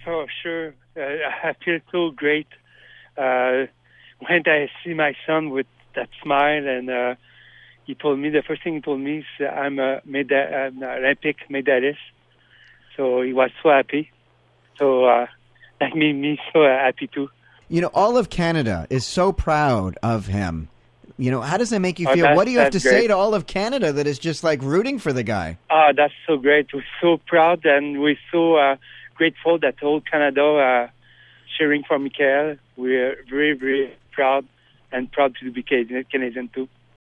for sure. I feel so great when I see my son with that smile, and he told me, the first thing he told me is I'm an Olympic medalist. So he was so happy. So that made me so happy too. You know, all of Canada is so proud of him. You know, how does that make you feel? That's, what do you have to great. say to all of Canada that is just like rooting for the guy? That's so great. We're so proud, and we're so grateful that all Canada cheering for Michael. We're very, very proud, and proud to be Canadian too.